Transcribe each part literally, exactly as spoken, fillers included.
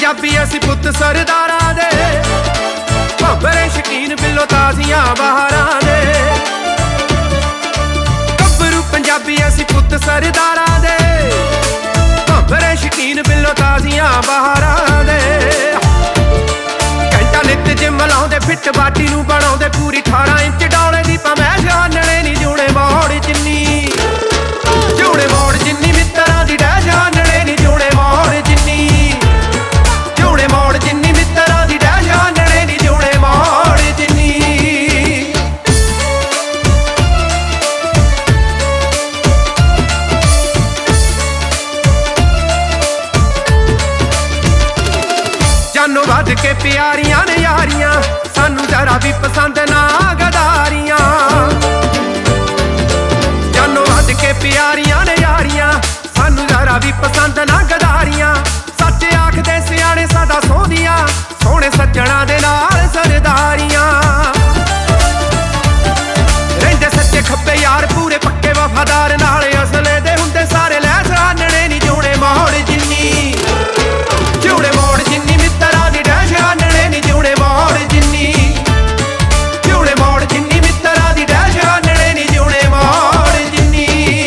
ਪੰਜਾਬੀ ਅਸੀਂ ਪੁੱਤ ਸਰਦਾਰਾਂ ਦੇ, ਭਾਂਬਰੇ ਸ਼ਕੀਨ ਬਿੱਲੋ ਤਾਜ਼ੀਆਂ ਬਹਾਰਾਂ ਦੇ। ਗੱਭਰੂ ਪੰਜਾਬੀ ਅਸੀਂ ਪੁੱਤ ਸਰਦਾਰਾਂ ਦੇ, ਭਾਂਬਰੇ ਸ਼ਕੀਨ ਬਿੱਲੋ ਤਾਜ਼ੀਆਂ ਬਹਾਰਾਂ ਦੇ। ਘੰਟਾ ਨਿੱਤ ਜਿਮ ਲਾਉਂਦੇ, ਫਿੱਟ ਬਾਡੀ ਨੂੰ ਬਣਾਉਂਦੇ ਪੂਰੀ ਅਠਾਰਾਂ ਇੰਚ ਡੌਲੇ ਦੀ ਪਮੈਸ਼ ਆਨਣੇ ਨੀ ਜੂਣੇ ਮੋੜ ਜਿੰਨੀ, ਜੂਣੇ ਮੋੜ ਜਿੰਨੀ ਮਿੱਤਰਾਂ ਦੀ ਡੈਸ਼ ਆਨਣੇ ਨੀ ਜੂਣੇ ਮੋੜ ਜਿੰਨੀ, ਜੂਣੇ ਮੋੜ ਜਿੰਨੀ ਮਿੱਤਰਾਂ ਦੀ ਡੈਸ਼ ਆਨਣੇ ਨੀ ਜੂਣੇ ਮੋੜ ਜਿੰਨੀ। ਜਾਨੋਂ ਵੱਧ ਕੇ ਪਿਆਰੀਆਂ ਨੇ ਯਾਰੀਆਂ, ਸਾਨੂੰ ਜ਼ਰਾ ਵੀ ਪਸੰਦ ਨਾ ਗਦਾਰੀਆਂ। ਜਾਨੋਂ ਵੱਧ ਕੇ ਪਿਆਰੀਆਂ ਨੇ ਯਾਰੀਆਂ, ਸਾਨੂੰ ਜ਼ਰਾ ਵੀ ਪਸੰਦ ਨਾ ਗਦਾਰੀਆਂ। ਸੱਚ ਆਖਦੇ ਸਿਆਣੇ ਸਦਾ ਸੋਹਣੀਆਂ, ਸੋਹਣੇ ਸੱਜਣਾ ਦੇ ਨਾਲ ਸਰਦਾਰੀਆਂ। ਰਹਿੰਦੇ ਸੱਚੇ ਖੱਬੇ ਯਾਰ ਪੂਰੇ ਪੱਕੇ ਵਫਾਦਾਰ, ਨਾਲ ਅਸਲੇ ਦੇ ਹੁੰਦੇ ਸਾਰੇ ਲੈਸ ਆਨਣੇ ਨੀ ਜੂਣੇ ਮੋੜ ਜਿੰਨੀ, ਜੂਣੇ ਮੋੜ ਜਿੰਨੀ ਮਿੱਤਰਾਂ ਦੀ ਡੈਸ਼ ਆਨਣੇ ਨੀ ਜੂਣੇ ਮੋੜ ਜਿੰਨੀ, ਜੂਣੇ ਮੋੜ ਜਿੰਨੀ ਮਿੱਤਰਾਂ ਦੀ ਡੈਸ਼ ਆਨਣੇ ਨੀ ਜੂਣੇ ਮੋੜ ਜਿੰਨੀ।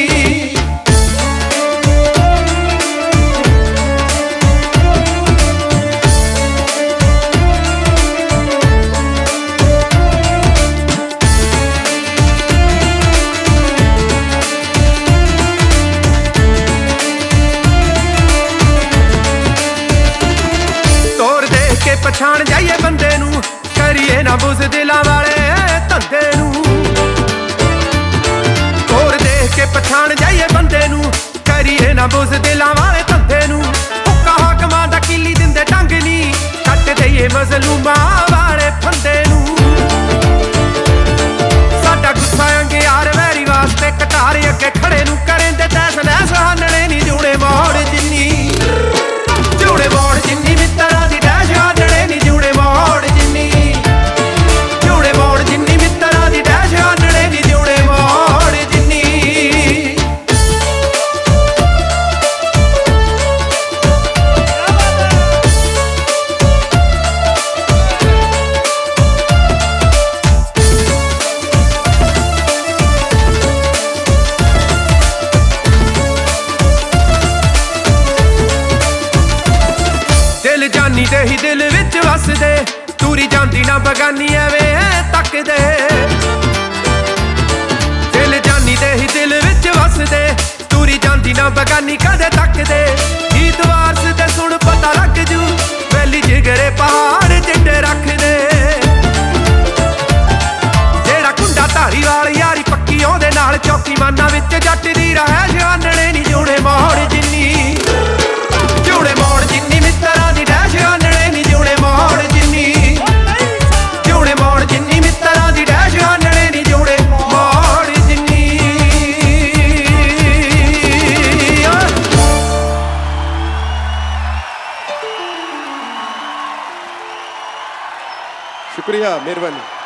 ਤੋਰ ਦੇਖ ਕੇ ਪਛਾਣ ਜਾਈਏ ਬੰਦੇ ਨੂੰ, ਕਰੀਏ ਨਾ ਬੁੱਝ ਦਿਲਾਂ ਵਾਲੇ ਧੰਦੇ ਨੂੰ। ਤੋਰ ਦੇਖ ਕੇ ਪਛਾਣ ਜਾਈਏ ਬੰਦੇ ਨੂੰ, ਕਰੀਏ ਨਾ ਬੁੱਝ ਦਿਲਾਂ ਵਾਲੇ ਧੰਦੇ ਨੂੰ। ਹੁੱਕਾ ਹਾਕਮਾਂ ਦਾ ਕੀਲੀ ਦਿੰਦੇ ਢੰਗ ਨੀ, ਕੱਟ ਦਈਏ ਮਜ਼ਲੂਮਾਂ ਵਾਲੇ ਫੰਦੇ ਨੂੰ। ਸਾਡਾ ਗੁੱਸਾ ਅੰਗਿਆਰ ਵੈਰੀ ਵਾਸਤੇ, ਕਟਾਰ ਅੱਗੇ ਖੜੇ ਨੂੰ ਕਰੇਂਦੇ ਤੈਸ ਨੈਸ ਆਨਣੇ ਨੀ ਜੂਣੇ ਮੋੜ ਜਿੰਨੀ, ਜੂਣੇ ਮੋੜ ਜਿੰਨੀ ਮਿੱਤਰਾਂ ਦੀ ਡੈਸ਼ ਆਨਣੇ ਨੀ ਜੂਣੇ ਮੋੜ ਜਿੰਨੀ, ਜੂਣੇ ਮੋੜ ਜਿੰਨੀ ਮਿੱਤਰਾਂ ਦੀ ਡੈਸ਼ ਆਨਣੇ ਨੀ ਜੂਣੇ ਮੋੜ ਜਿੰਨੀ। ਦਿਲ ਜਾਨੀ ਦੇ ਹੀ ਦਿਲ ਵਿੱਚ ਵਸਦੇ, ਤੂਰੀ ਜਾਂਦੀ ਨਾ ਬਗਾਨੀ ਐਵੇਂ ਤੱਕਦੇ। ਦਿਲ ਜਾਨੀ ਦੇ ਹੀ ਦਿਲ ਵਿੱਚ ਵਸਦੇ, ਤੂਰੀ ਜਾਂਦੀ ਨਾ ਬਗਾਨੀ ਕਦੇ ਤੱਕਦੇ। ਗੀਤ ਵਾਰਸ ਤੇ ਸੁਣ ਪਤਾ ਲੱਗ ਜੂ, ਵੈਲੀ ਜਿਗਰੇ ਪਹਾੜ ਜਿੱਡੇ ਰੱਖਦੇ। ਜਿਹੜਾ ਕੁੰਡਾ ਧਾਰੀਵਾਲ ਯਾਰੀ ਪੱਕੀ ਉਹਦੇ ਨਾਲ, ਚੌਕੀ ਮਾਨਾ ਵਿੱਚ ਜੱਟ ਦੀ ਰਹਿਸ਼ ਆਨਣੇ ਨੀ ਜੂਣੇ ਮੋੜ ਜਿੰਨੀ, ਜੂਣੇ ਮੋੜ ਜਿੰਨੀ ਮਿੱਤਰਾਂ ਦੀ ਡੈਸ਼ ਆਨਣੇ ਨੀ ਜੂਣੇ ਮੋੜ ਜਿੰਨੀ, ਜੂਣੇ ਮੋੜ ਜਿੰਨੀ ਮਿੱਤਰਾਂ ਦੀ ਡੈਸ਼ ਆਨਣੇ ਨੀ ਜੂਣੇ ਮੋੜ ਜਿੰਨੀ। शुक्रिया, मेहरबानी।